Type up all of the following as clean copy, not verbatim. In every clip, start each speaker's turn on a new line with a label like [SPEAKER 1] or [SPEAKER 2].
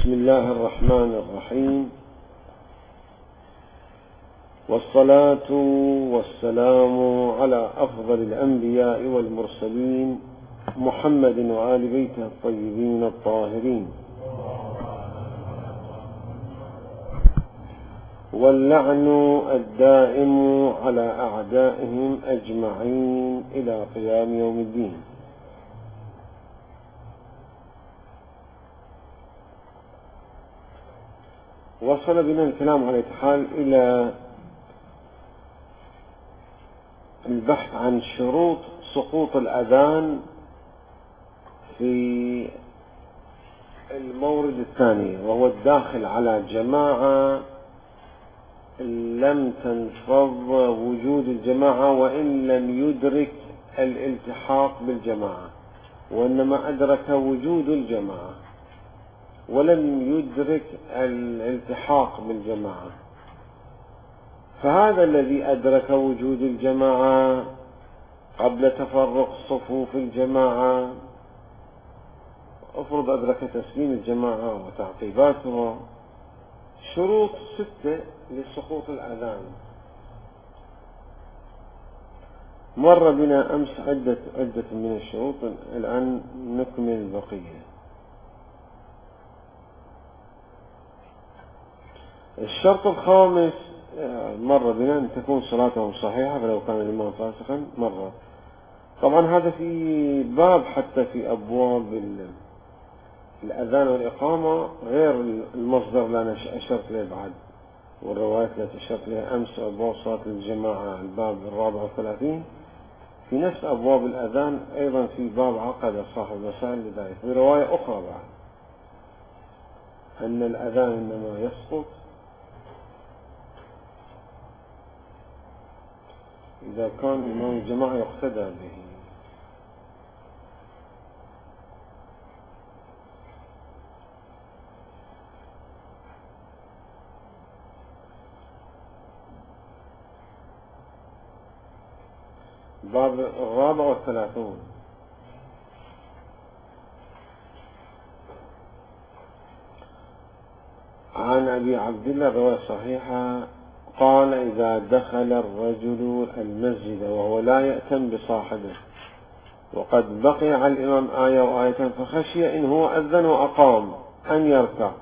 [SPEAKER 1] بسم الله الرحمن الرحيم، والصلاة والسلام على أفضل الأنبياء والمرسلين محمد وآل بيته الطيبين الطاهرين، واللعن الدائم على أعدائهم أجمعين إلى قيام يوم الدين. وصل بنا الكلام على الحال إلى البحث عن شروط سقوط الأذان في المورد الثاني، وهو الداخل على جماعة لم تنفض وجود الجماعة وإن لم يدرك الالتحاق بالجماعة، وإنما أدرك وجود الجماعة ولم يدرك الالتحاق بالجماعة. فهذا الذي أدرك وجود الجماعة قبل تفرق صفوف الجماعة، أفرض أدرك تسليم الجماعة وتعقيباتها، شروط 6 لسقوط الأذان. مر بنا أمس عدة من الشروط، الآن نكمل البقية. الشرط الخامس مر بنا أن تكون صلاتهم صحيحة فلو كان الإمام فاسقا. مرة طبعا هذا في باب، حتى في أبواب الأذان والإقامة غير المصدر اللي أنا أشرت له بعد، والروايات التي أشرت لها أمس، أبواب صلاة الجماعة الباب 34، في نفس أبواب الأذان أيضا في باب عقد صاحب المسائل لذلك، في رواية أخرى بعد أن الأذان إنما يسقط إذا كان إمام الجماعة يقتدى به. باب 34. عن أبي عبد الله رواية صحيحة قال: إذا دخل الرجل المسجد وهو لا يأتم بصاحبه وقد بقي على الإمام آية وآيتان فخشي إن هو أذن وأقام أن يركع،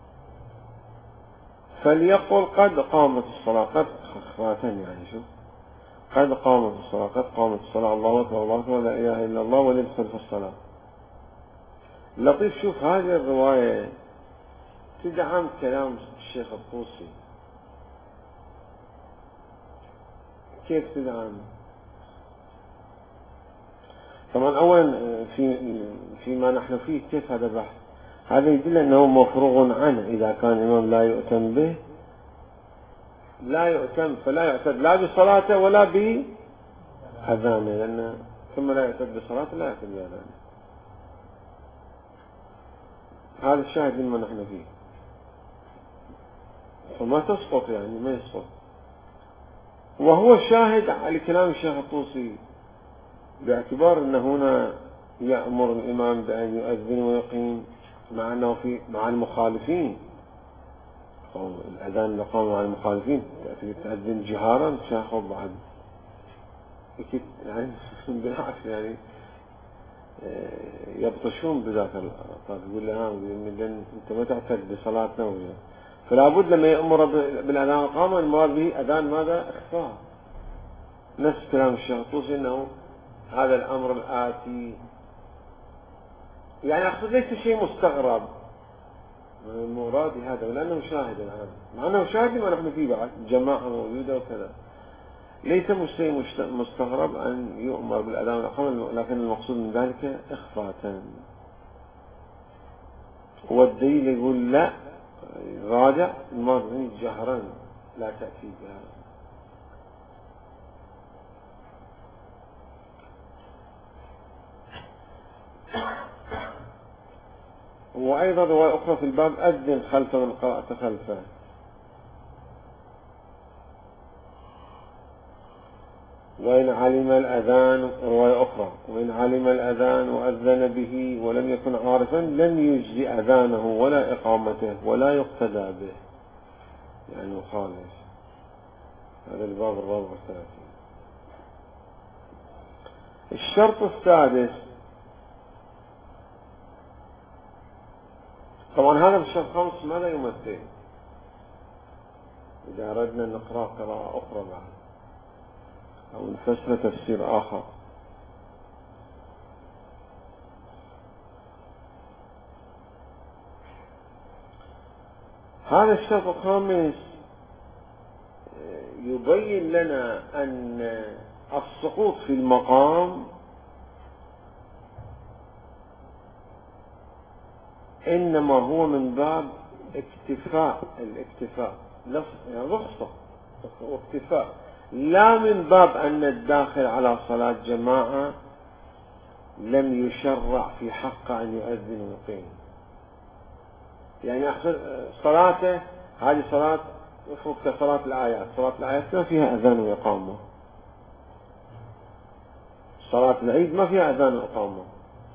[SPEAKER 1] فليقل قد قامت الصلاة، قد خفاتن يعني شوف، قد قامت الصلاة، قد قامت الصلاة، الله أكبر الله أكبر لا إله إلا الله، وليدخل في الصلاة. لطيف، شوف هذه الرواية تدعم كلام الشيخ الطوسي. كيف تدعم؟ طبعا أولا فيما نحن فيه كيف هذا بحث؟ هذا يدل أنه مفروغ عنه. إذا كان الإمام لا يؤتم به، لا يؤتم، فلا يعتد لا بصلاته ولا بأذانه، لأن ثم لا يعتد بصلاته لا يعتد بأذانه. هذا الشاهد مما نحن فيه، فما تسقط يعني ما يسقط. وهو شاهد على كلام الشيخ الطوسي، باعتبار أن هنا يأمر الإمام بأن يؤذن ويقيم، مع أنه مع المخالفين، أو الأذان اللي قام مع المخالفين تأذن جهارا شاخوا بعد يعني بالعكس يعني يبطشون بذاك الأطار، يقول لها أنت ما تعتد بصلاتنا وجه. فلا بد لما يأمر بالأذان القامة المراد به أذان ماذا؟ إخفاء. نفس كلام الشيخ الطوسي أنه هذا الأمر الآتي، يعني أقصد ليس شيء مستغرب من مرادي هذا، ولأنه شاهد الآن، مع أنه شاهد ما نحن فيه بعد جماعة موجودة وكذا، ليس شيء مستغرب أن يؤمر بالأذان والإقامة، لكن المقصود من ذلك إخفاء. والدليل يقول لا، راجع المرضي جهرا لا تأتي بها. وأيضا رواية أخرى في الباب: أذن خلف من قرأت خلفه. وإن علم الأذان، رواية أخرى: وإن علم الأذان وأذن به ولم يكن عارفا لم يجزي أذانه ولا إقامته ولا يقتدى به، يعني مخالف. هذا الباب 34. الشرط السادس، طبعا هذا الشرط الخامس ماذا يمثل؟ إذا أردنا نقرأ قراءة أخرى بعد أو نفسر تفسير آخر، هذا الشرط الخامس يبين لنا أن السقوط في المقام إنما هو من باب الاكتفاء، يعني رخصة واكتفاء، لا من باب أن الداخل على صلاة جماعة لم يشرع في حقه أن يؤذن ويقيم. يعني صلاته هذه صلاة مفروض كصلاة الآيات، صلاة الآيات ما فيها أذان وإقامة، صلاة العيد ما فيها أذان وإقامة.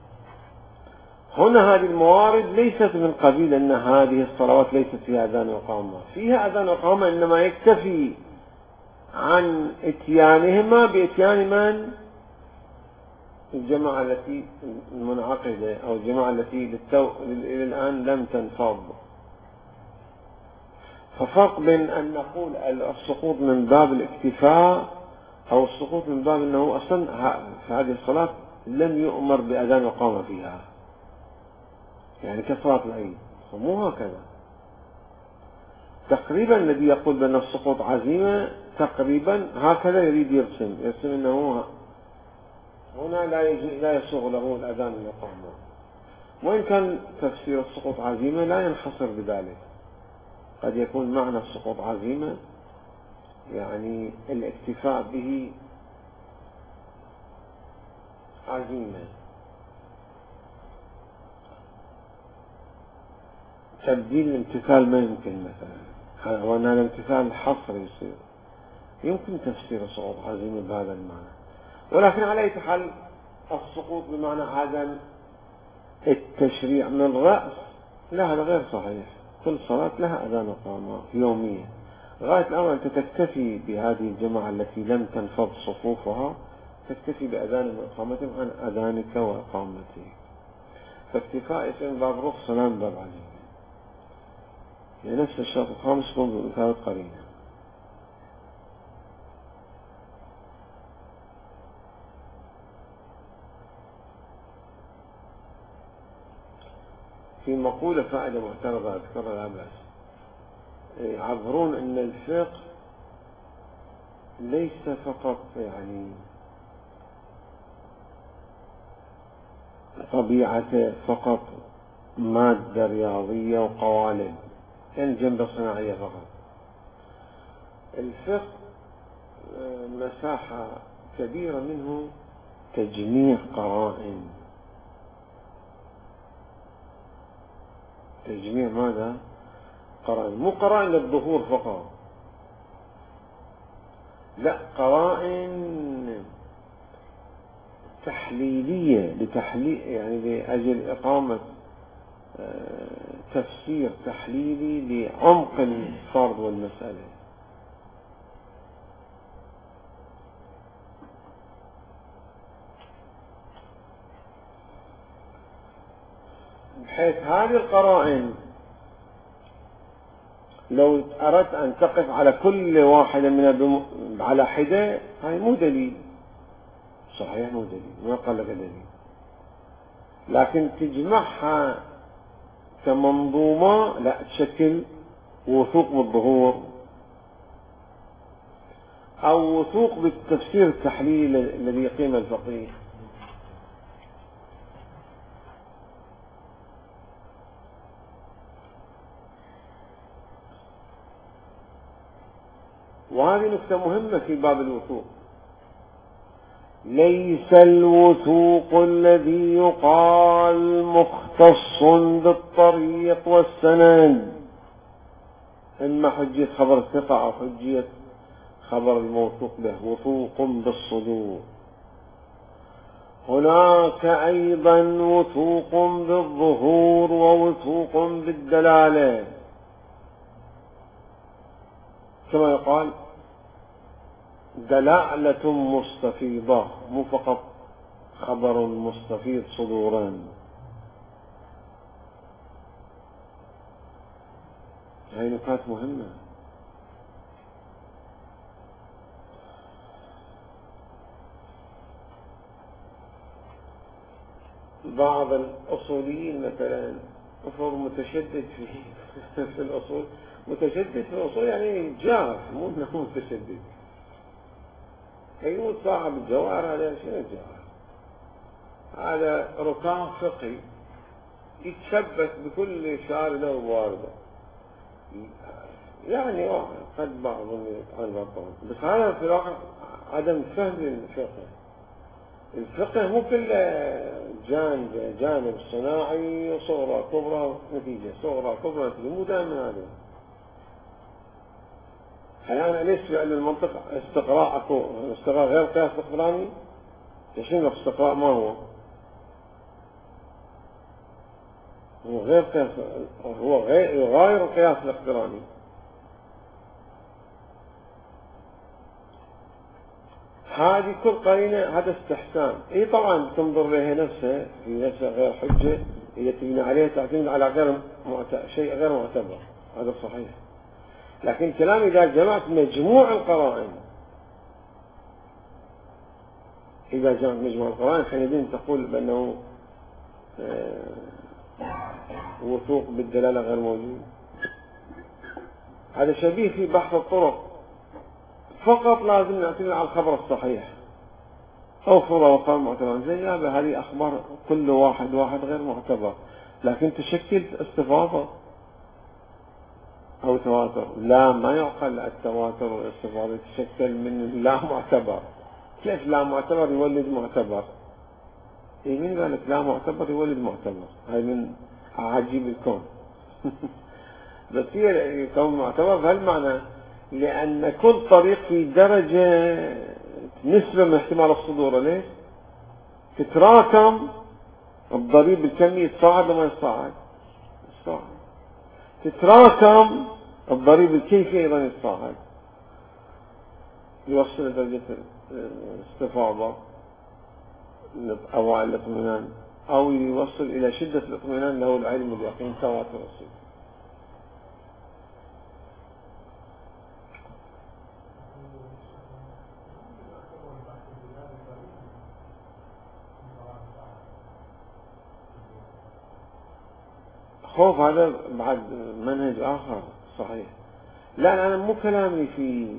[SPEAKER 1] هنا هذه الموارد ليست من قبيل أن هذه الصلوات ليست فيها أذان وإقامة، فيها أذان وإقامة، إنما يكتفي عن إتيانهما بإتيان من؟ الجماعة التي المنعقدة أو الجماعة التي إلى الآن لم تنفض. ففرق بين أن نقول السقوط من باب الاكتفاء أو السقوط من باب أنه أصلا في هذه الصلاة لم يؤمر بأذان وإقامة فيها، يعني كصلاة العيد. مو هكذا تقريبا. الذي يقول بأن السقوط عزيمة تقريبا هكذا يريد يرسم أنه هنا لا يسوغ له الأذان والإقامة، وإن كان تفسير السقوط عزيمة لا ينحصر بذلك، قد يكون معنى السقوط عزيمة يعني الاكتفاء به عزيمة، تبديل الامتثال ما يمكن مثلا، وأن الامتثال الحصر يصير، يمكن تفسير السقوط عزيمة بهذا المعنى. ولكن على أي حال السقوط بمعنى عدم التشريع من رأس، لا، هذا غير صحيح. كل صلاة لها أذان وإقامة يومية، غاية الأمر أنت تكتفي بهذه الجماعة التي لم تنفض صفوفها، تكتفي بأذان وإقامتهم عن أذانك وإقامتك، فاكتفاء اسم باب رخصة لا من باب عزيمة. يعني نفس الشرط الخامس يكون بمثابة قرينة. في مقولة فائدة معترضة أذكرها لا بأس، يعبرون أن الفقه ليس فقط يعني طبيعته فقط مادة رياضية وقوالب، يعني جنبة صناعية فقط. الفقه مساحة كبيرة منه تجميع قرائن. تجميع ماذا؟ قرائن، مو قرائن للظهور فقط، لا، قرائن تحليلية لتحليل، يعني لأجل إقامة تفسير تحليلي لعمق الفرض والمسألة. بحيث هذه القرائن لو أردت أن تقف على كل واحدة من على حدة، هاي مو دليل صحيح، مو دليل، ما قال لك دليل، لكن تجمعها كمنظومة لا تشكل وثوق بالظهور أو وثوق بالتفسير التحليلي الذي يقيم الفقيه. وهذه نقطة مهمة في باب الوثوق. ليس الوثوق الذي يقال مختص بالطريق والسند، إما حجية خبر الثقة أو حجية خبر الموثوق به وثوق بالصدور. هناك أيضا وثوق بالظهور ووثوق بالدلالة، كما يقال دلالة مستفيضة، مو فقط خبر مستفيض صدورا. هاي نقاط مهمة. بعض الأصوليين مثلا أصول متشدد في الأصول، متشدد في الأصول يعني جاف، مو أنه متشدد. يقول صاحب الجواهر هذا شنو الجواهر؟ هذا ركام فقهي يتشبث بكل شاردة وواردة، يعني قد بعضهم يفعل بعضهم، بس هذا في الواقع عدم فهم للفقه. الفقه مو كل جانب صناعي وصغرى كبرى نتيجة، صغرى كبرى نتيجة، مو دائما هذا. أحيانا ليش لأن المنطق استقراء أكو استقراء غير قياس الاقتراني. شنو الاستقراء؟ ما هو غير قياس، هو غير القياس الاقتراني. هذه كل قرينة هذا استحسان. اي طبعا تنظر لها نفسها في نفسها غير حجة، هي تبني عليها تعتمد على شيء غير معتبر، هذا صحيح. لكن كلام إذا جمعت مجموع القرائن، إذا جمعت مجموع القرائن حينئذ تقول بأنه وثوق بالدلالة غير موجود. هذا شبيه في بحث الطرق، فقط لازم نعتمد على الخبر الصحيح أو صورة وقال معتبر. زي هذه أخبار كل واحد غير معتبر، لكن تشكل استفاضة أو تواتر. لا، ما يعقل التواتر والاستفاضة تشكل من لا معتبر. كيف لا معتبر يولد معتبر؟ إيه، مين قال لك لا معتبر يولد معتبر؟ هاي من عجيب الكون. بس هي كون معتبر بهالمعنى، لأن كل طريق في درجة نسبة من احتمال الصدور. ليش؟ تتراكم الضريب الكمي، يتصاعد وما يتصاعد؟ يتصاعد. تتراكم الضريب الكيفي أيضا يتصاعد، يوصل لدرجة الاستفاضة أوائل الاطمئنان، أو يوصل إلى شدة الاطمئنان له العلم واليقين تواتر الصدق. خوف هذا بعد منهج آخر صحيح. لا، أنا مو كلامي في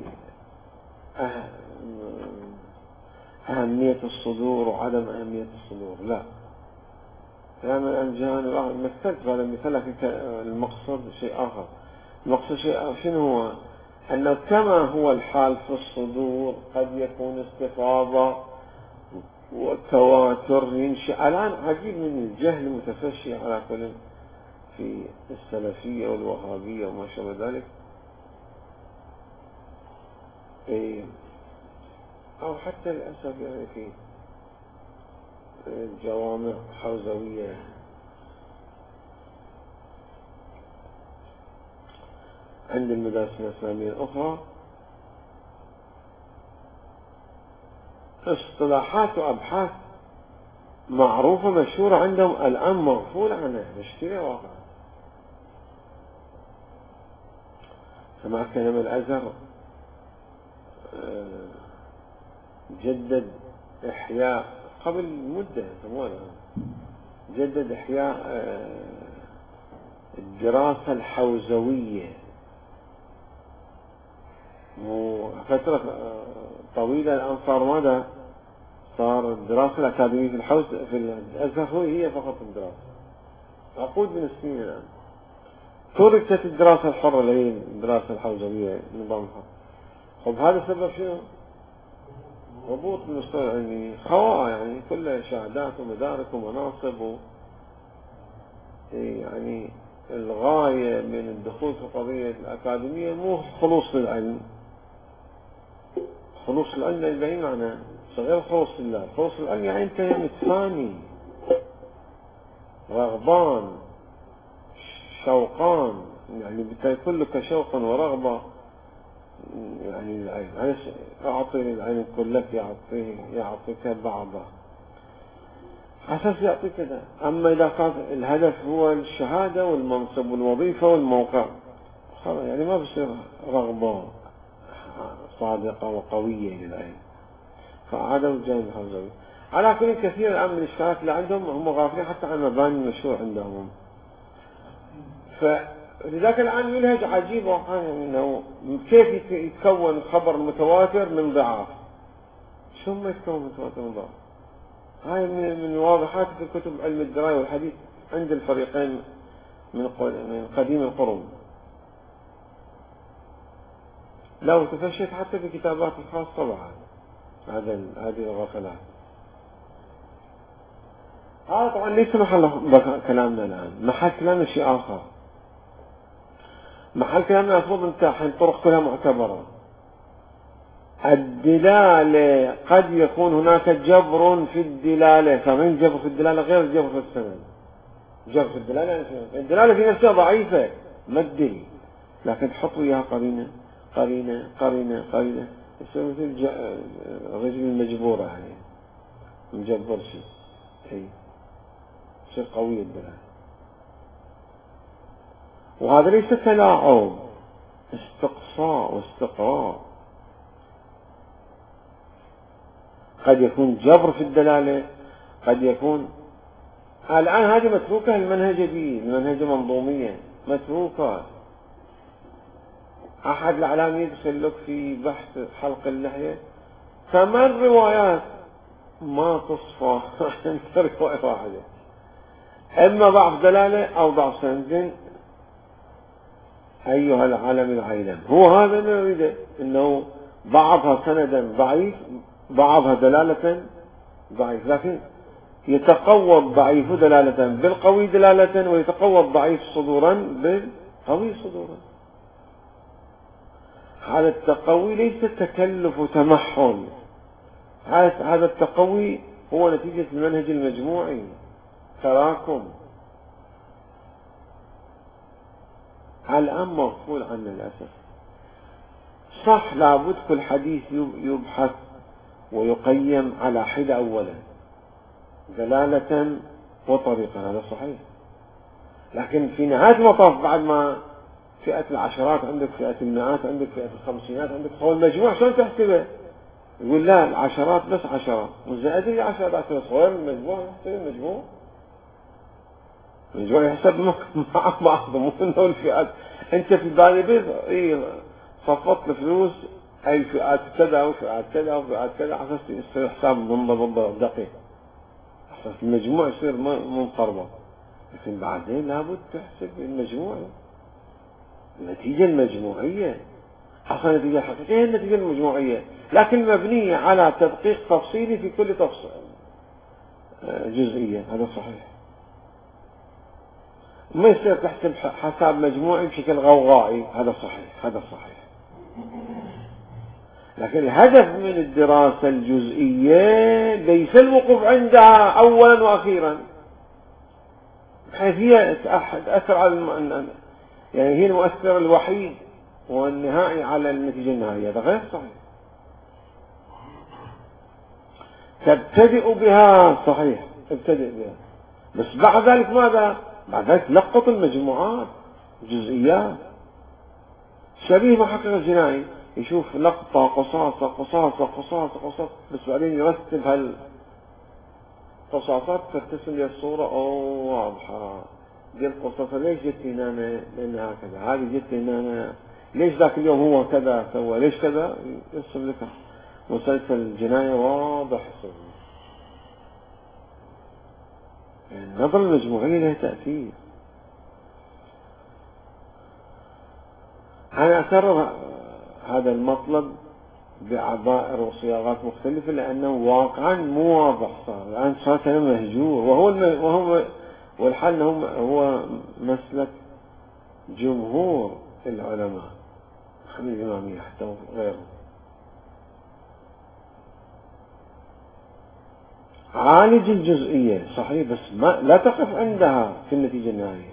[SPEAKER 1] أهمية الصدور وعدم أهمية الصدور، لا. كلامي عن جانب آخر، مثلت هذا المثال، لكن المقصد شيء آخر. المقصد شيء شنو هو؟ أنه كما هو الحال في الصدور قد يكون استفاضة وتواتر ينشأ. الآن عجيب من الجهل المتفشي على كل في السلفية والوهابية وما شابه ذلك، أو حتى للأسف يعني في جوامع حوزوية عند المدارس الإسلامية الأخرى اصطلاحات وأبحاث معروفة مشهورة عندهم، الآن مغفول عنها، نشتري واقع. كما كلام الأزهر جدد إحياء قبل مدة طويلة، جدد إحياء الدراسة الحوزوية. فترة طويلة الآن صار ماذا؟ صار الدراسة الأكاديمية في الحوز في الأزهر هي فقط الدراسة. عقود من السنين الآن تركت الدراسة الحرة اللي هي الدراسة الحوزوية، نظام الحر. طب هذا سبب شنو؟ هبوط المستوى العلمي، خواء، يعني كلها شهادات ومدارك ومناصب يعني الغاية من الدخول في القضية الأكاديمية مو خلوص للعلم، خلوص العلم بأي معنى؟ غير خلوص الله. خلوص العلم يعني أنت متفاني، رغبان، شوقان، يعني بيكون لك شوقا ورغبة يعني العلم. أعطي العلم كلك، يعطيك بعضه أساس يعطيك كذا. أما إذا كان الهدف هو الشهادة والمنصب والوظيفة والموقع، خلاص يعني ما بصير رغبة صادقة وقوية للعلم. فهذا الجانب الخزوي. على كل كثير الآن من الإشكالات اللي عندهم هم غافلين حتى عن مباني المشروع عندهم. فلذلك الآن منهج عجيب وحاجة إنه كيف يتكون خبر متواتر من ضعاف. شو ما يتكون متواتر من ضعاف؟ هاي من واضحات في كتب علم الدراية والحديث عند الفريقين من قديم القرون. لو تفشت حتى في كتابات الخاصة بعد هذه الغفلات. هذا طبعا ليس محل كلامنا الآن. محل كلامنا شيء آخر. محل كلامنا المفروض انت حين طرق كلها معتبرة. الدلالة قد يكون هناك جبر في الدلالة. فمن جبر في الدلالة غير الجبر في السند. جبر في الدلالة يعني الدلالة في نفسها ضعيفة ما تدل، لكن تحط وياها قرينة قرينة قرينة قرينة يصير مثل الرجل المجبورة يعني مجبر شيء هي تصير قوية الدلالة. وهذا ليس تلاعب، استقصاء واستقراء. قد يكون جبر في الدلالة، قد يكون الآن هذه متروكة المنهجة دي، المنهجة منظومية متروكة. أحد الأعلام يدخل لك في بحث حلق اللحية 8 روايات ما تصفى عند رواية واحدة، إما ضعف دلالة أو ضعف سند. أيها العالم العيلم، هو هذا ما يريده، إنه بعضها سندا ضعيف بعضها دلالة ضعيف، لكن يتقوى الضعيف دلالة بالقوي دلالة، ويتقوى الضعيف صدورا بالقوي صدورا. هذا التقوي ليس تكلف وتمحل، هذا التقوي هو نتيجة المنهج المجموعي تراكم. الآن مغفول عنه للأسف. صح لابد كل حديث يبحث ويقيم على حدة أولا دلالة وطريقة، هذا صحيح. لكن في نهاية المطاف بعد ما فئة العشرات عندك، فئة المئات عندك، فئة الخمسينات عندك، هو المجموع شلون تحسبه؟ يقول لا العشرات بس 10 وزائد العشرات صغير المجموع يحسب المجموع يحسب مع بعض، مو انه الفئات. انت في بالي بيض صفت الفلوس اي فئات كذا وفئات كذا وفئات كذا، على اساس يصير حساب منضبط دقيق، على اساس المجموع يصير منقرض. لكن بعدين لابد تحسب المجموع، النتيجة المجموعية. حصل نتيجة حقيقية النتيجة المجموعية، لكن مبنية على تدقيق تفصيلي في كل تفصيل جزئية. هذا صحيح. ما يصير تحسب حساب مجموعي بشكل غوغائي. هذا صحيح، هذا صحيح. لكن الهدف من الدراسة الجزئية ليس الوقوف عندها أولا وأخيرا، بحيث هي تأثر على يعني هي المؤثر الوحيد والنهائي على النتيجة النهائية. هذا غير صحيح. تبتدئ بها صحيح، تبتدئ بها، بس بعد ذلك ماذا؟ بعد ذلك لقط المجموعات جزئيات. شبيه محقق الجنائي يشوف لقطة قصاصة قصاصة قصاصة قصاصة، بس بعدين يرتب هالقصاصات ترتسم لي الصورة واضحة. دي القصاصة ليش جت هنا؟ لأنها كذا. هذه جت هنا ليش؟ ذاك اليوم هو كذا سوى، ليش كذا؟ يرسم لك مسلسل الجناية واضح. النظرة المجموعية لها تأثير. أنا أكرر هذا المطلب بعبائر وصياغات مختلفة لأنه واقعا مو واضح. صار الآن صار كلام مهجور، وهو والحل هو مسلك جمهور العلماء من الإمامية حتى غيره. عالج الجزئية صحيح، بس لا تقف عندها في النتيجة النهائية.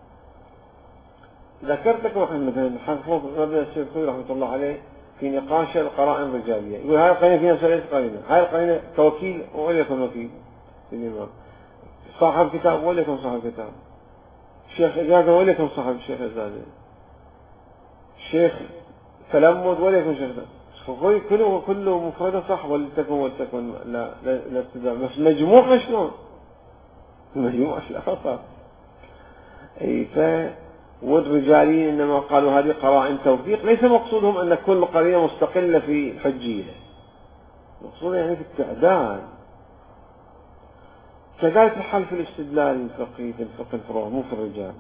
[SPEAKER 1] ذكرت لك مثلا حافظ ربنا السيد الخوي رحمة الله عليه في نقاش القرائن الرجالية، يقول هاي القرينة فيها ثلاث قرينة، هاي القرينة كوكيل وليكن وكيل للإمام، صاحب كتاب وليكن صاحب كتاب، شيخ إجازة وليكن صاحب شيخ إجازة، شيخ تلمذ وليكن شيخ ده، كله مفردة صح ولتكن لا ابتداء، بس مجموعة شلون؟ مجموعة شلون؟ أي والرجاليين إنما قالوا هذه قرائن توثيق، ليس مقصودهم أن كل قرينة مستقلة في الحجية، مقصودهم يعني في التعداد. كذلك الحال في الاستدلال الفقهي في الفقه الفروع، مو في الرجال.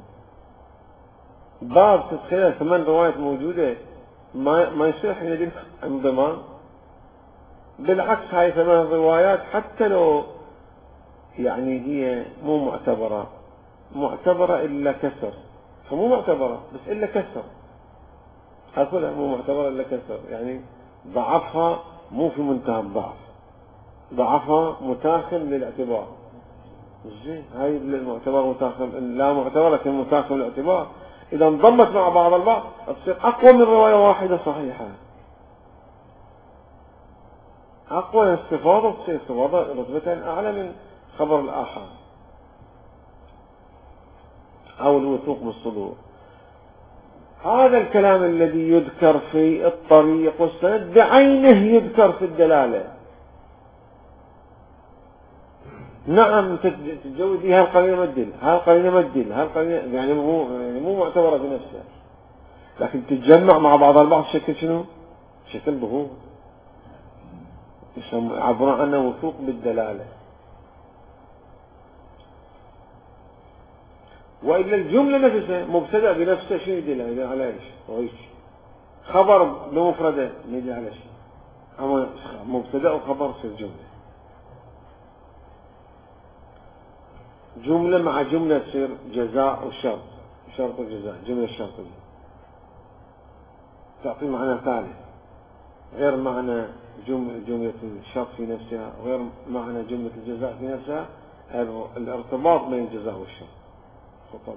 [SPEAKER 1] باب تدخلها 8 روايات موجودة ما يصير حين يدرك انضمام. بالعكس هاي 8 روايات حتى لو يعني هي مو معتبرة إلا كسر، فمو معتبرة بس إلا كسر، هكذا مو معتبرة إلا كسر، يعني ضعفها مو في منتهى الضعف، ضعفها متاخم للاعتبار. زين هاي المعتبر متاخم، لا معتبر لكن متاخم للاعتبار، إذا انضمت مع بعض البعض تصير أقوى من رواية واحدة صحيحة، أقوى استفاضة، تصير استفاضة رتبة أعلى من خبر الآحاد أو الوثوق بالصدور. هذا الكلام الذي يذكر في الطريق والسند بعينه يذكر في الدلالة. نعم تتجوز هاي القرينة مدل، هاي القرينة مدل، هاي القرينة يعني مو معتبرة بنفسها، لكن تتجمع مع بعض البعض شكل شنو؟ شكل ظهور، يعبرون عنه وثوق بالدلالة. وإلا الجملة نفسها مبتدأ بنفسه شنو يدل على ايش؟ خبر بمفردة يدل على شيء، أما مبتدأ وخبر في الجملة، جملة مع جملة تصير جزاء وشرط، شرط وجزاء، جملة شرطية تعطي معنى ثالث غير معنى جملة الشرط في نفسها، غير معنى جملة الجزاء في نفسها، الارتباط بين الجزاء والشرط خطبة.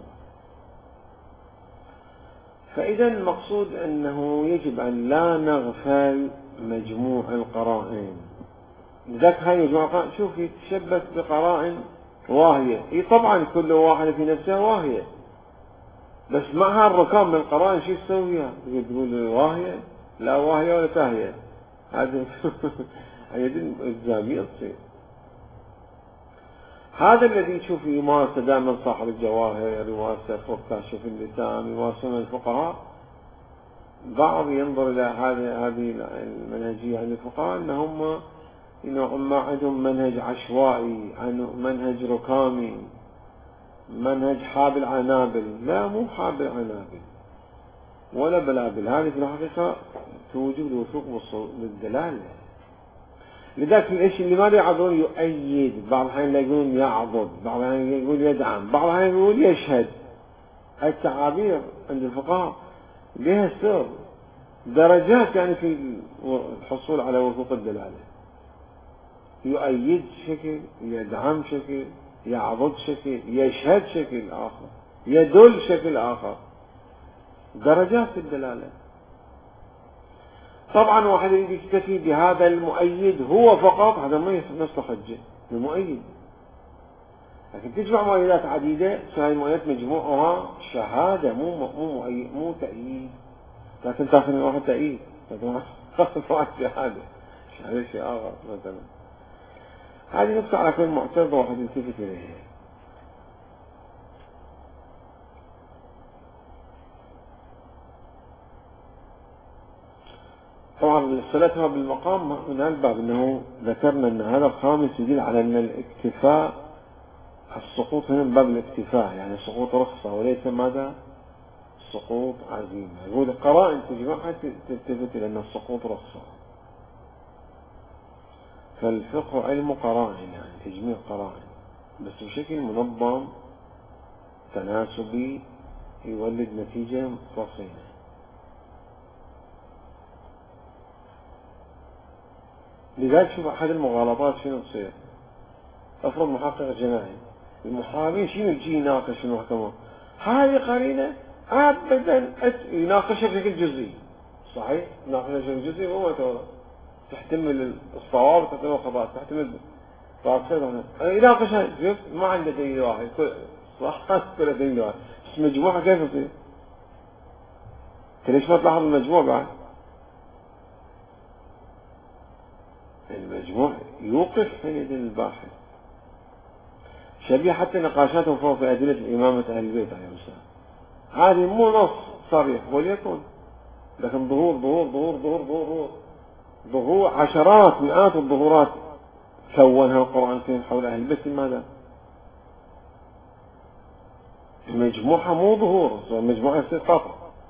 [SPEAKER 1] فإذا المقصود أنه يجب أن لا نغفل مجموع القرائن. لذلك هاي مجموع القرائن شوف يتشبث بقرائن واهية، اي طبعا كل واحدة في نفسها واهية، بس معها الركام من القرائن شو تسويها؟ تقول واهية؟ لا واهية ولا تاهية، هذه هي الزامية تصير. هذا الذي تشوف يمارسه دائما صاحب الجواهر، يمارسه فوق كاشف اللسان، يمارسون الفقهاء. بعض ينظر إلى هذه المنهجية عند الفقهاء أنهم نوعا ما عندهم منهج عشوائي، منهج ركامي، منهج حابل عنابل. لا مو حابل عنابل ولا بلابل، هذه في الحقيقة توجد وثوق بالدلالة. لذلك الشيء اللي ما يعضون يؤيد، بعض الحين يقولون يعضد، بعض الحين يقول يدعم، بعض الحين يقول يشهد. هاي التعابير عند الفقهاء لها سر، درجات يعني في الحصول على وثوق الدلالة. يؤيد شكل، يدعم شكل، يعضد شكل، يشهد شكل آخر، يدل شكل آخر، درجات في الدلالة. طبعا واحد يكتفي بهذا المؤيد هو فقط، هذا ما يصلح حجة المؤيد، لكن تجمع مؤيدات عديدة، هذه المؤيدات مجموعها شهادة مو تأييد، لكن تأخذ من واحد تأييد، تأخذ واحد شهادة شيء آخر مثلا. هذه نفسها على كل معترضة واحد يلتفت إليها. طبعا صلتها بالمقام من الباب أنه ذكرنا أن هذا الخامس يدل على أن الاكتفاء، السقوط هنا من باب الاكتفاء، يعني سقوط رخصة وليس ماذا؟ سقوط عزيمة. يقول القرائن تجمعها تلتفت إلى أن السقوط رخصة. فالفقه علم قرائن، يعني تجميع قرائن بس بشكل منظم تناسبي يولد نتيجة رصينة. لذلك شوف أحد المغالطات شنو تصير؟ افرض محقق جنائي، المحامين شنو يجي يناقش في المحكمة؟ هذه قرينة ابدا يناقشها بشكل جزئي. صحيح يناقشها بشكل جزئي، مو تحتمل الصواب وتحتمل الخطأ، تحتمل يناقشها. شوف ما عنده دليل واحد، صح كل دليل واحد، بس مجموعة كيف تصير؟ ليش ما تلاحظ المجموع بعد؟ المجموع يوقف من يد الباحث. شبيه حتى نقاشاتهم فوق في أدلة إمامة أهل البيت عليهم السلام، هذه مو نص صريح وليكن، لكن ظهور ظهور ظهور ظهور ظهور ظهور عشرات مئات الظهورات كونها القرآن الكريم حول أهل البيت. لماذا؟ مجموعة مو ظهور، مجموعة يصير قطع.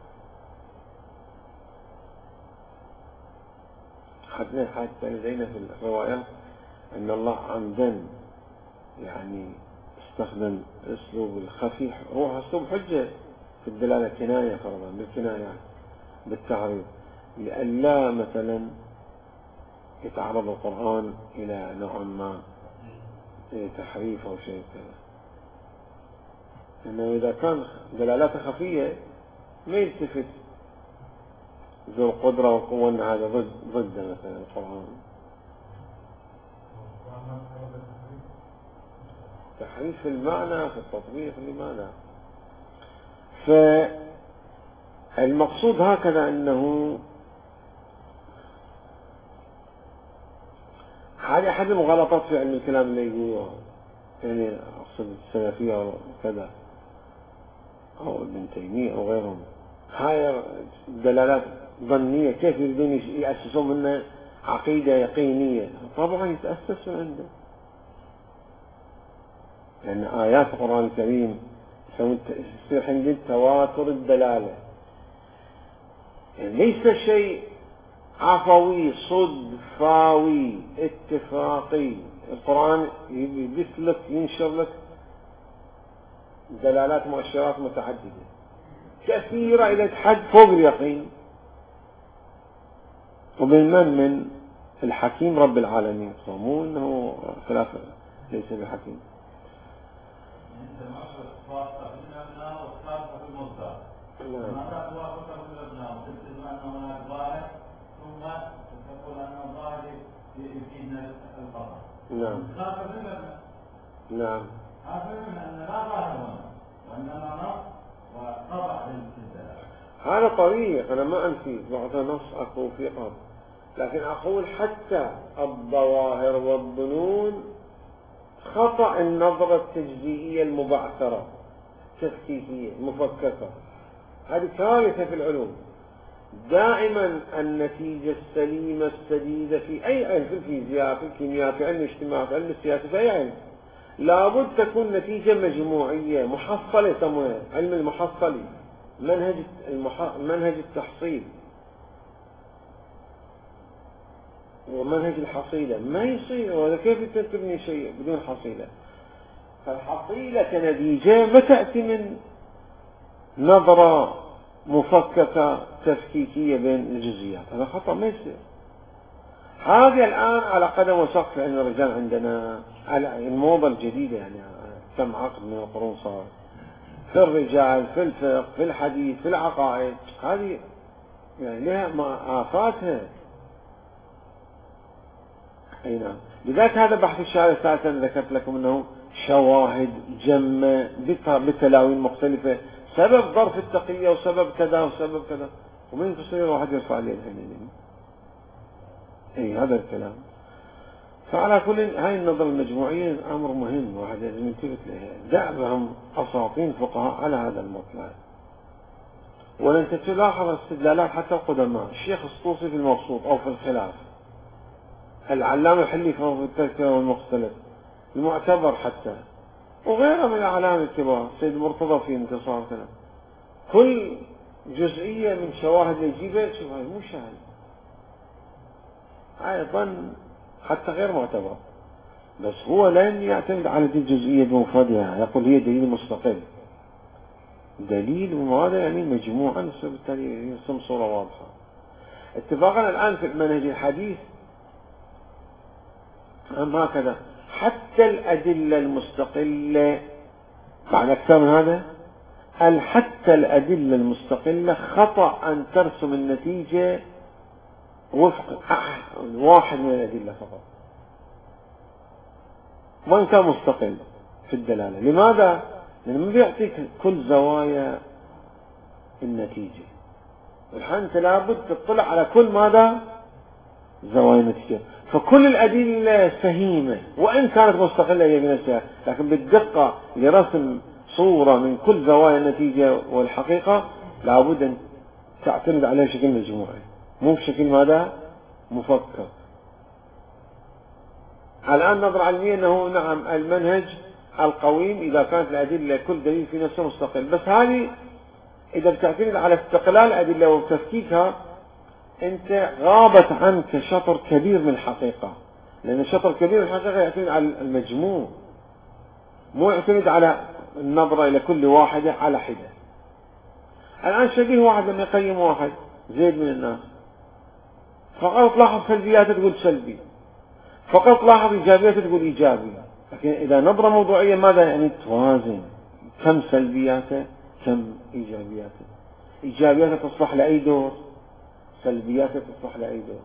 [SPEAKER 1] حتى لدينا في الروايات أن الله عمدا يعني استخدم أسلوب الخفي، روح أسلوب حجة في الدلالة، كناية فرضا، بالكناية بالتعريض، لئلا مثلا يتعرض القرآن إلى نوع ما تحريف أو شيء كذا. إنه إذا كان دلالات خفية ما يلتفت ذو القدرة والقوة أن هذا ضد مثلا القرآن. تحريف المعنى في التطبيق لماذا؟ فالمقصود هكذا أنه هذه أحد المغالطات في علم الكلام اللي يقولوها، يعني أقصد السلفية وكذا أو ابن تيمية أو غيرهم، هاي دلالات ظنية، كيف يريدون يأسسون منها عقيدة يقينية؟ طبعا يتأسس من عنده، لأن آيات القرآن الكريم يصير عند تواتر الدلالة، يعني ليس شيء عفوي صدفاوي اتفاقي. القرآن يبث لك ينشر لك دلالات مؤشرات متعددة كثيرة إلى حد فوق اليقين. وبالمن الحكيم رب العالمين، مو انه خلاف ليس بحكيم. نعم نعم. هذا طريق، أنا ما أنفي بعض نص أقول في قبل، لكن أقول حتى الظواهر والظنون خطأ النظرة التجزئية المبعثرة تفكيكية مفككة، هذه كارثة في العلوم. دائما النتيجة السليمة السديدة في أي علم، في الفيزياء، في الكيمياء، في علم الاجتماع، في علم السياسة، في أي علم، لابد تكون نتيجة مجموعية محصلة، يسمونها علم المحصلي، منهج التحصيل ومنهج الحصيلة. ما يصير، ولا كيف تبني شيء بدون حصيلة؟ فالحصيلة كنتيجة ما تأتي من نظرة مفككة تفكيكية بين الجزئيات، هذا خطأ ما يصير. هذه الآن على قدم وساق في علم الرجال عندنا، على الموضة الجديدة، يعني كم عقد من القرون صار في الرجال، في الفقه، في الحديث، في العقائد، هذه يعني لها آفاتها. أي نعم. لذلك هذا بحث الشارع الثالث ذكرت لكم أنه شواهد جمة بتلاوين مختلفة، سبب ظرف التقية وسبب كذا وسبب كذا، ومن تصير واحد يرفع عليه الحين. أي هذا الكلام. فعلى كل هاي النظرة المجموعية أمر مهم، واحد لازم ينتبه له. دعهم أساطين فقهاء على هذا المطلع، ولن تلاحظ استدلالات حتى القدماء، الشيخ السطوسي في المبسوط أو في الخلاف، العلامة الحلي في التذكرة والمختلف المعتبر حتى، وغيره من الأعلام الكبار، سيد مرتضى في انتصار كلام، كل جزئية من شواهد يجيبها شوف هاي مو شاهد، هاي ظن حتى غير معتبر، بس هو لن يعتمد على دي الجزئية بمفردها، يقول هي دليل مستقل، دليل وهذا يعني مجموعة، بالتالي يرسم صورة واضحة. اتفاقا الآن في المنهج الحديث هم هكذا، حتى الأدلة المستقلة بعد أكثر من هذا، حتى الأدلة المستقلة خطأ أن ترسم النتيجة وفق واحد من الأدلة فقط وإن كان مستقل في الدلالة. لماذا؟ لأنه ما بيعطيك كل زوايا النتيجة، الحين أنت لابد تطلع على كل ماذا زوايا النتيجة. فكل الأدلة فهيمة وإن كانت مستقلة هي بنفسها، لكن بالدقة لرسم صورة من كل زوايا النتيجة والحقيقة لابد أن تعتمد عليه بشكل مجموعي، مو بشكل ماذا مفكر. الآن نظرة علمية أنه نعم المنهج القويم إذا كانت الأدلة كل دليل في نفسه مستقل، بس هذه إذا بتعتمد على استقلال الأدلة وتفكيكها أنت غابت عنك شطر كبير من الحقيقة، لأن الشطر الكبير من الحقيقة يعتمد على المجموع، مو يعتمد على النظرة إلى كل واحدة على حدة. الآن شبيه واحد لما يقيم واحد زيد من الناس، فقط لاحظ سلبياته تقول سلبي، فقط لاحظ إيجابياته تقول إيجابي. لكن إذا نظرة موضوعية ماذا يعني؟ توازن كم سلبياته كم إيجابياته، إيجابياته تصلح لأي دور، سلبياته تصلح لأي دور.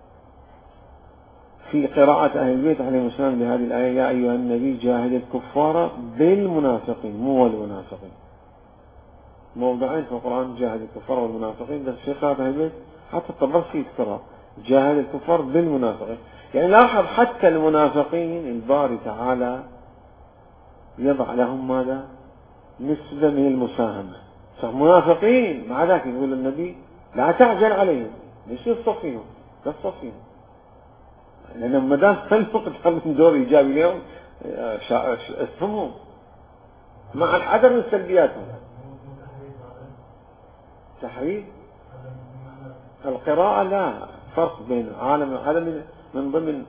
[SPEAKER 1] في قراءة أهل البيت عليهم السلام بهذه الآية يا أيها النبي جاهد الكفار بالمنافقين، مو والمنافقين، موضعين في القرآن جاهد الكفار والمنافقين، بس في قراءة أهل البيت حتى الطبرسي يذكرها جاهد الكفار بالمنافقين. يعني لاحظ حتى المنافقين الباري تعالى يضع لهم ماذا؟ نسبة من المساهمة. منافقين مع ذلك يقول النبي لا تعجل عليهم، ليش تصفيهم؟ لا تصفيهم، لأنهم ما دام سلفوا من دور إيجابي اليوم اسمهم مع الحذر من سلبياتهم. تحريف القراءة لا فرق بين هذا من ضمن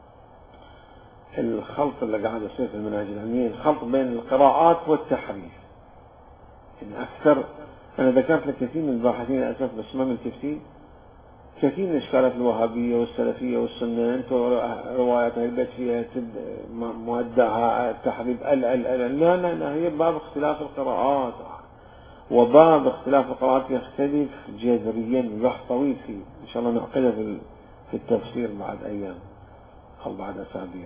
[SPEAKER 1] الخلط اللي قاعد يصير في المناهج العلمية، الخلط بين القراءات والتحريف. يعني أكثر أنا ذكرت لك كثير من الباحثين للأسف بس ما من كثير من إشكالات الوهابية والسلفية والسنة، أنتوا روايات البيت فيها مودعها التحريف لا هي باب اختلاف القراءات، وباب اختلاف القراءات يختلف جذريا، بحث طويل فيه إن شاء الله نعقده في التفسير بعد أيام أو بعد أسابيع.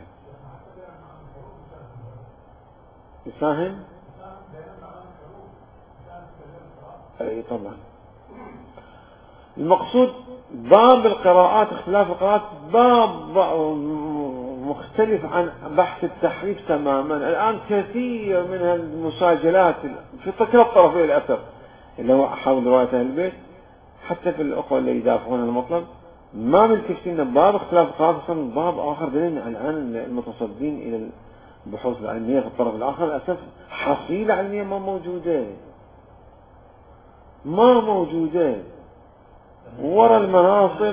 [SPEAKER 1] يساهم؟ أي طبعا. المقصود باب القراءات اختلاف القراءات باب مختلف عن بحث التحريف تماما. الآن كثير من المساجلات في كلا الطرفين الأثر اللي هو حول رواية أهل البيت حتى في الأخوة اللي يدافعون عن المطلب ما بالكثير باب اختلاف القراءات أصلا باب آخر دليل عن المتصدين إلى البحوث العلمية في الطرف الآخر للأسف حصيلة علمية ما موجودة ورا المناصب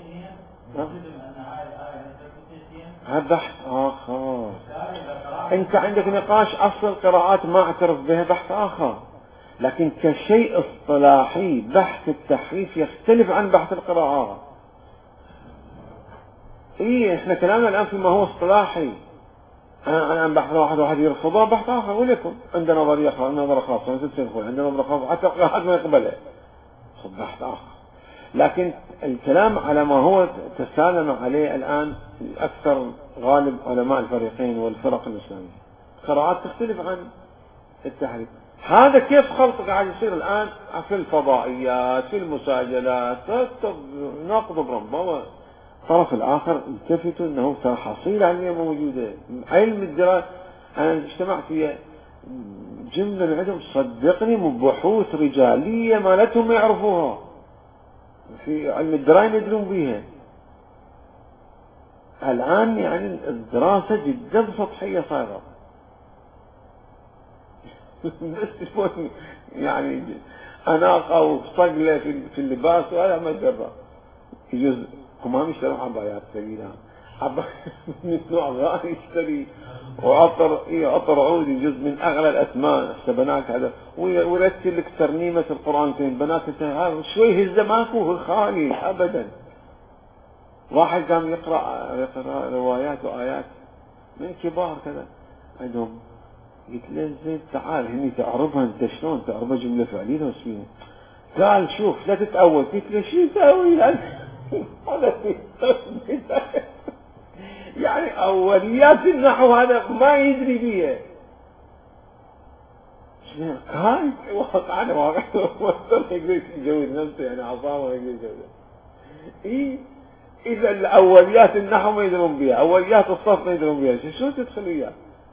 [SPEAKER 1] هذا بحث آخر. أنت عندك نقاش أصل القراءات ما اعترف بها بحث آخر، لكن كشيء اصطلاحي بحث التحريف يختلف عن بحث القراءات. احنا كلامنا الآن فيما هو اصطلاحي. أنا بحث واحد يرفضه بحث آخر، وليكن عندنا نظرة خاصة عندنا نظرة خاصة حتى القراءات ما يقبلها بحث آخر. لكن الكلام على ما هو تسالم عليه الآن أكثر غالب علماء الفريقين والفرق الإسلامية، قراءات تختلف عن التحريف. هذا كيف خلط قاعد يصير الآن في الفضائيات في المساجلات ناقض برمبا. الطرف الآخر التفتوا أنه حصيلة علمية موجودة. علم الدراسة أنا اجتمعت في جملة من عندهم صدقني بحوث رجالية ما لتهم يعرفوها في علم الدراسة يدرون بها. الآن يعني الدراسة جدا سطحية صايرة يعني أناقة وصقلة في اللباس وهذا ما جرى يجوز هم يشترون عبايات ثقيلة من نوع غالي يشتري وعطر عود يجوز من أغلى الأثمان بنات هذا ويرتل لك ترنيمة القرآن الكريم بنات هذا شوي هزة ماكو خالي أبدا. واحد كان يقرأ روايات وآيات من كبار كذا عندهم. قلت له زين تعال هني تعرفها انت شلون تعرفها جملة فعلية واسمية. قال شوف لا تتأول. قلت له شو تأويل هذا يعني أوليات النحو هذا ما يدري بيه. هاي واقع أنا واقع ما يقدر يجوز نفسه يعني عصامه ما يقدر يجوز. إيه إذا الأوليات النحو ما يدرون بها، أوليات الصف ما يدرون بها، شو تدخل وياه؟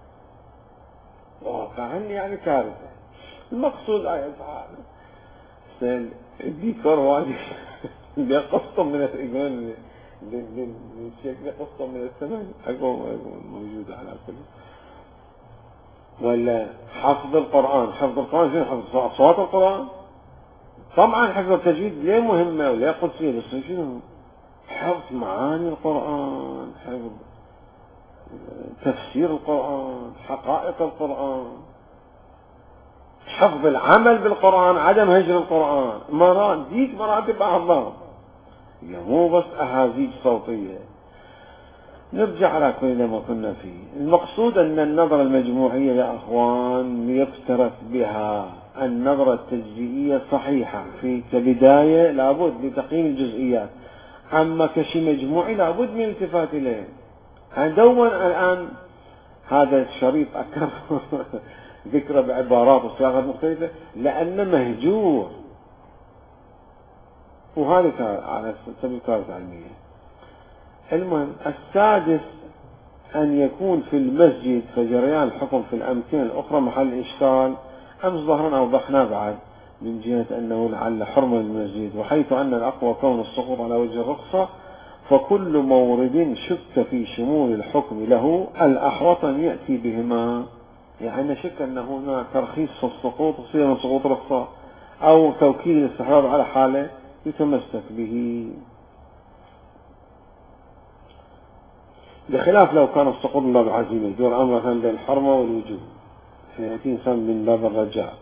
[SPEAKER 1] واقعا يعني كارثة. المقصود يا صاحبي الديكور واجد بقسطم من يقولون بالشكل قسطم من الثمن أقوم موجودة على كل. ولا حفظ القرآن. حفظ القرآن شنو؟ حفظ أصوات القرآن. طبعا حفظ التجويد ليه مهمة وليه قدسية، بس شنو؟ حفظ معاني القرآن، حفظ تفسير القرآن، حقائق القرآن، حفظ العمل بالقرآن، عدم هجر القرآن. ديك مراتب أعظم، مو بس أهازيج صوتية. نرجع على كل ما كنا فيه. المقصود أن النظرة المجموعية يا أخوان يقترف بها النظرة التجزئية صحيحة في كبداية لابد لتقييم الجزئيات، أما كشي مجموعي لابد من الالتفات إليه. دوما الآن هذا الشريط أكرر ذكره بعبارات وصياغات مختلفة لأنه مهجور، وهذا على سبيل كارثة علمية. المهم السادس أن يكون في المسجد فجريان الحكم في الأمكنة الأخرى محل إشكال. أمس ظهرنا أوضحنا بعد من جهة أنه لعل حرمة المسجد، وحيث أن الأقوى كون السقوط على وجه الرخصة، فكل مورد شك في شمول الحكم له الأحوط أن يأتي بهما. يعني شك أن هنا ترخيص في السقوط يصير من سقوط رخصة أو توكيد الاستحباب على حاله يتمسك به، بخلاف لو كان السقوط من باب العزيمة يدور أمر مثلا بين الحرمة والوجوب فيأتي إنسان من باب الرجاء.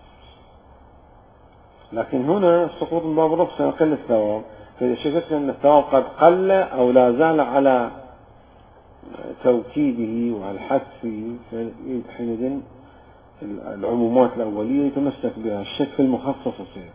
[SPEAKER 1] لكن هنا السقوط من باب الرخصة يقل الثواب، فإذا شككت أن الثواب قد قل أو لا زال على توكيده وعلى الحث فيه، فحينئذ العمومات الأولية يتمسك بها. الشك في المخصص يصير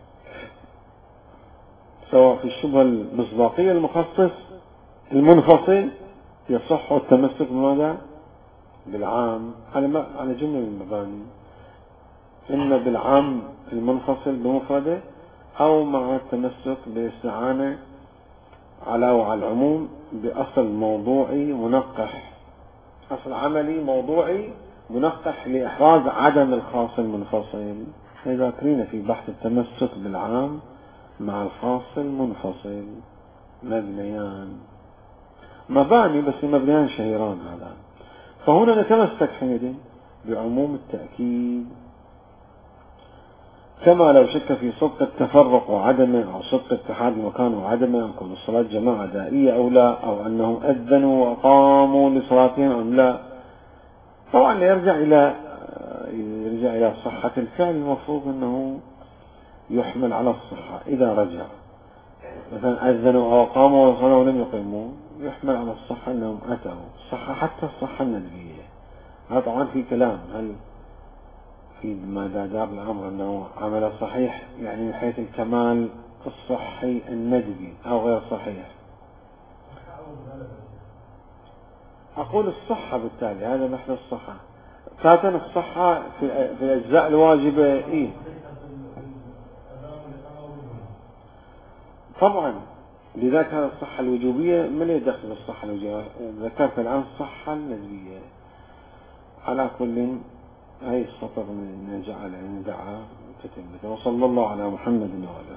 [SPEAKER 1] سواء في الشبهة المصداقية المخصص المنفصل يصح التمسك بماذا؟ بالعام على جملة من المباني، إما بالعام المنفصل بمفرده أو مع التمسك بالاستعانة على العموم بأصل موضوعي منقح، أصل عملي موضوعي منقح لإحراز عدم الخاص المنفصل. ذاكرين في بحث التمسك بالعام مع الخاص المنفصل مبنيان مباني، بس مبنيان شهيران هذا. فهنا نتمسك حينئذ بعموم التأكيد، كما لو شك في صدق التفرق وعدمه أو صدق اتحاد المكان وعدمه، أو كون الصلاة جماعة دائية أو لا، أو أنهم أذنوا وأقاموا لصلاتهم أم لا. طبعا يرجع إلى صحة الفعل، المفروض أنه يحمل على الصحة. إذا رجع مثلا أذنوا أو أقاموا وصلوا ولم يقيموا يحمل على الصحة أنهم أتوا الصحة، حتى الصحة الندبية. هذا طبعا في كلام هل في ماذا دار الأمر أنه عمل صحيح يعني من حيث الكمال الصحي الندبي أو غير صحيح. أقول الصحة بالتالي هذا محل الصحة. كاتن الصحة في الأجزاء الواجبة إيه طبعا، لذلك هذا الصحة الوجوبية من يدخل الصحة الوجوبية. ذكرت الآن الصحة الندبية. على كل هاي السطر من جعل عند دعاء كتبته. وصلى الله على محمد وعلى